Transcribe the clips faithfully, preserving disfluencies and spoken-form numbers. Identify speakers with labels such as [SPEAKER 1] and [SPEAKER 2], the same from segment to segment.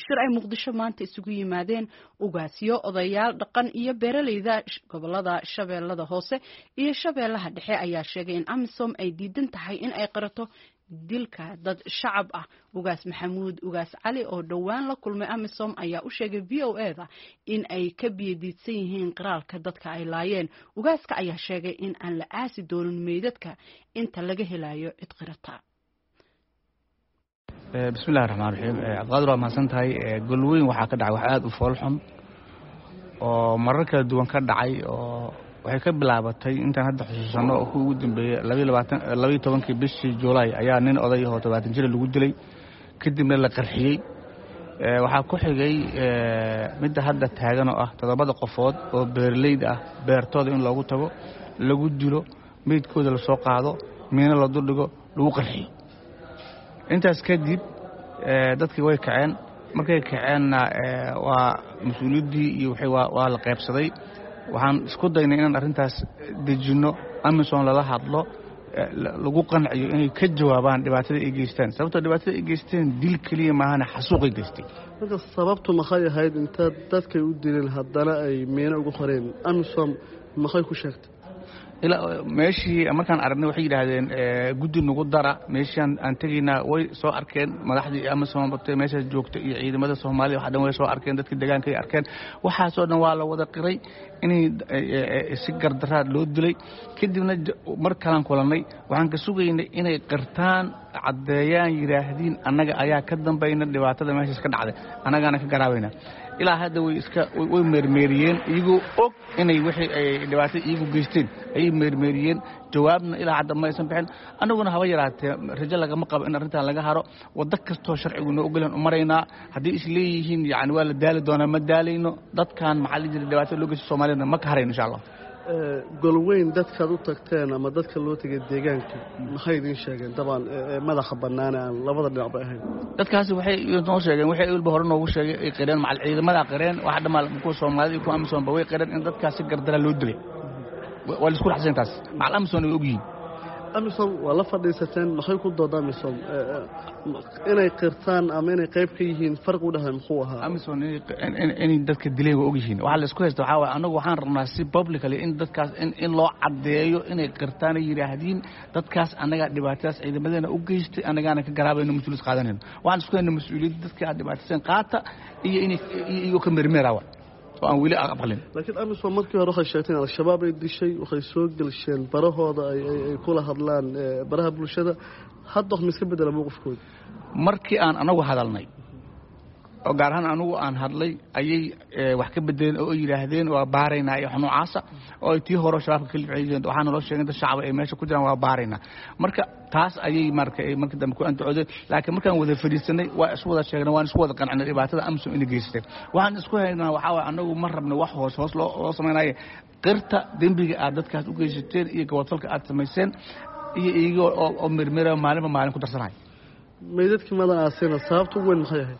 [SPEAKER 1] shir ay muqdisho maanta isugu yimaadeen ugaasyo odayaal dhaqan iyo beeraleyda gobolada shabeellada hoose iyo shabeellaha dhexe ayaa sheegay in amisom ay diidan tahay in ay qarato dilka dad shacab ah. ugaas maxamuud ugaas cali oo dhowaan la kulmay amisom ayaa u sheegay v o a da in ay ka biyadiidsan yihiin qiraalka dadka ay laayeen. ugaaska ayaa sheegay in aan la aasi doonin meydadka inta laga helayo cid qirata.
[SPEAKER 2] bismillaahir rahmaanir rahiim. Cabdiqaadir waa mahadsantahay. golweyn waxaa ka dhacay wax aad u foolxun oo marar kala duwan ka dhacay oo waxay ka bilaabatay intaan hadda xusuusano oo ugu dambeeyay laba iyo tobankii bishii Juulaay ayaa nin oday ah oo todobaatan jir lagu dilay kadibna la qarxiyay. waxaa ku xigay mid hadda taagan oo ah todobada qofood oo beerleyd ah beertooda in loogu tago lagu dilo meydkooda la soo qaado meena la durdhigo lagu qarxiyo. intaas kadib dadkii way kaceen markay kaceenna waa mas'uuliyadii iyo waxay waa la qaybsaday. waxaan isku daynay inaan arrintaas dejino amisom lala hadlo lagu qanciyo inay ka jawaabaan dhibaatada ay geystaan sababtoo dhibaatada ay geysteen dil kaliya maahana xasuuq ay geystay.
[SPEAKER 3] marka sababtu maxay ahayd inta dadkay u dileen haddana ay meena ugu qoreen amisom maxay ku sheegtay
[SPEAKER 2] ila meeshii markaan aragnay waxay yiraahdeen guddi nagu dara meeshan aan tagayna way soo arkeen madaxdii amisom batay meesha joogtay iyo ciidamada Soomaaliya waxa dhan way soo arkeen dadkii deegaanka ay arkeen waxa soo dhan waa la wada qiray inay si gardaraad loo dilay. kadibna mar kalaan kulanay waxaan ka sugaynay inay qirtaan cadeeyaan yiraahdeen annaga ayaa ka dambayna dhibaatada meesha ka dhacday annagana ka garaabayna. ilaa hadda way iska way meermeeriyeen iyagoo og inay wixii ay dhibaato iyagu geysteen ay meermeeriyeen jawaabna ilaa hadda ma aysan bixin. annaguna haba yaraatee rajo lagama qabo in arrintan laga haro wada kastoo sharcigu noo ogolaan u maraynaa haddii is leeyihiin yani waa la daali doonaa ma daalayno dadkan maxaa la jira dhibaato loo geysto Soomaalida ma ka harayno insha Allah.
[SPEAKER 3] golweyn dadkaad u tagteen ama dadka loo tagay deegaanka maxay idin sheegeen dabaan madaxa bannaan aan labada dhinac ba ahayn
[SPEAKER 2] dadkaasi waxay noo sheegeen waxay ilba hore noogu sheegay ay qireen macal ciidamada qireen waxa dhamaal ku Soomaalida ku amisom ba way qireen in dadkaasi gardara loo dilay wal isku xasantaas macal amisom ay ogyihiin. amisom
[SPEAKER 3] wala fadhiisateen maxay ku doodaan amisom inay qirtaan ama inay qayb ka yihiin farq u dhahay muxuu ahaa
[SPEAKER 2] amisom inay dadka dilay way ogyihiin waxa la isku haysto waxa waa anagu waxaan rabnaa si publicly in dadkaas in loo cadeeyo inay qirtaan ay yiraahdeen dadkaas anaga dhibaatadaas ciidamadana u geystay anagana ka garaabayno mas'uuliyad qaadanayno waxaan isku haynaa mas'uuliyad dadka dhibaatadaas qaata iyo inay iyo ka mirmeerawa oo aan wili aqbalin.
[SPEAKER 3] laakiin amisom markii hore waxay sheegteen al-shabaab ay dishay waxay soo galsheen barahooda ay ay kula hadlaan baraha bulshada hadda wax miska bedela mowqifkooda
[SPEAKER 2] markii aan anagu hadalnay oo gaar ahaan anagu aan hadlay ayay wax ka bedeleen oo yiraahdeen waa baaraynaa iyo xanuucaasa oo ay tii hore shabaabka kala ficiyeen waxaana loo sheegay dad shacab ay meesha ku jiraan waa baaraynaa. marka taas ayay markay markii dambe ku antacoodeen laakiin markaan wada fadhiisanay waa isku wada sheegnay waan isku wada qancnay dhibaatada amisom in geystay. waxaan isku haynaa waxa waa anagu ma rabno wax hoos hoos loo sameeyay qirta dambiga aad dadkaas u geysateen iyo gobolka aad sameeyeen iyo iyaga oo mirmira maalin maalin ku darsanay.
[SPEAKER 3] meydadkii madan aasina sababtu weyn maxay ahayd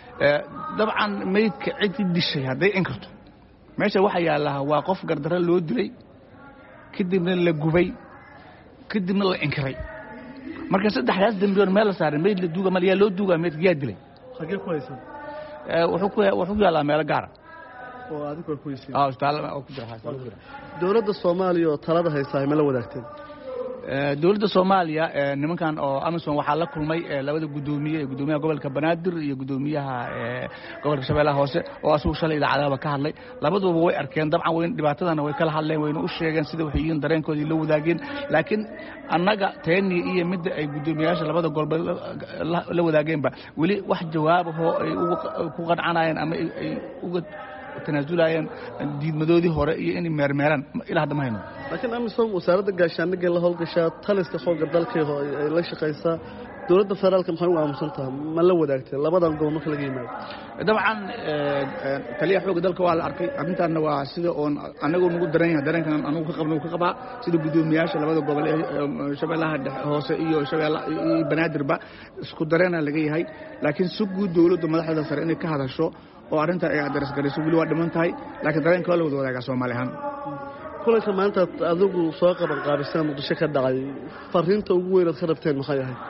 [SPEAKER 2] dabcan meydka cid dishay haday inkarto meesha waxa yaalaha waa qof gardara loo dilay kadibna la gubay kadibna la inkiray marka saddexdaas dambiyoon meel la saaray meyd la duuga mal yaa loo duuga meyd yaa dilay
[SPEAKER 3] xagee ku haysan
[SPEAKER 2] wuxuu ku wuxuu yaalaa meel gaar
[SPEAKER 3] oo adigu ku haysan
[SPEAKER 2] ah isbitaal oo ku jira xasan
[SPEAKER 3] dawladda Soomaaliya oo talada haysaa ma la wadaagteen
[SPEAKER 2] dawladda Soomaaliya nimankan oo amisom waxa la kulmay labada gudoomiye gudoomiyaha gobolka Banaadir iyo gudoomiyaha gobolka Shabeellaha Hoose oo asuu shalay idaacadaha ka hadlay labaduba way arkeen dabcan way dhibaatadana way kala hadleen wayna u sheegeen sida waxay yihiin dareenkoodii la wadaageen laakiin annaga teeni iyo mid ay gudoomiyaasha labada golba la wadaageenba wali wax jawaab ah oo ay ku qancanayeen ama ay uga tanaazulayeen diidmadoodii hore iyo in meermeeran ilaa hadda ma hayno.
[SPEAKER 3] laakiin amisom wasaaradda gaashaandhigga la howlgashaa taliska xoogga dalka ay la shaqaysaa dawladda federaalka maxay u aamusan tahay ma la wadaagtay labadan gobol marka laga yimaado
[SPEAKER 2] dabcan taliyaha xoogga dalka waa la arkay arrintaana waa sida oon anagu nagu daran yahay dareenkan anagu ka qabno ka qabaa sida gudoomiyaasha labada gobol ee Shabeellaha Hoose iyo Shabeellaha iyo Banaadirba isku dareena laga yahay laakiin si guud dawladda madaxda sare inay ka hadasho oo arinta ay adres galayso wili waa dhiman tahay laakiin dareenka waa la wada wadaagaa Soomaalihan.
[SPEAKER 3] kulanka maanta adigu soo qaban qaabisaan muqdisho ka dhacay fariinta ugu weyn ee ka rabteen maxay ahayd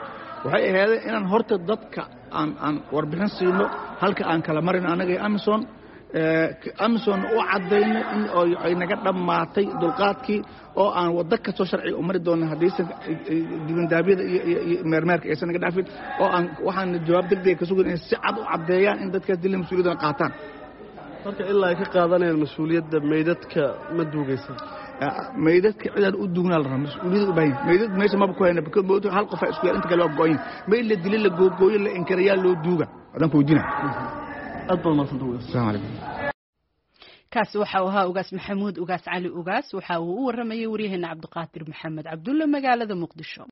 [SPEAKER 2] waxay ahayd inaan horta dadka aan aan warbixin siino halka aan kala marin anaga Amazon Amazon oo cadayna in ay naga dhamaatay dulqaadkii oo aan wada ka soo sharci u mari doona hadaysan dibin daabiyada iyo meermeerka aysan naga dhaafin oo aan waxaan jawaab degdeg ka sugan in si cad u cadeeyaan in dadka dilay mas'uuliyadda qaataan
[SPEAKER 3] marka ilaa ay ka qaadanayaan mas'uuliyadda meydadka ma duugaysan
[SPEAKER 2] meydadka cidaan u duugnaa la rabaa mas'uuliyadda u baahan meydad meesha ma ku hayna because hal qof isku inta kale waa gooyin meyd la dilay la googooyo la inkarayaa loo duuga adan ku wajina
[SPEAKER 3] أدبر ما صدقوا
[SPEAKER 2] السلام عليكم
[SPEAKER 1] كاس وحا وها أوغاس محمود أوغاس علي أوغاس وحا وورمي وريهن عبد القادر محمد عبد الله مقالة مقدشو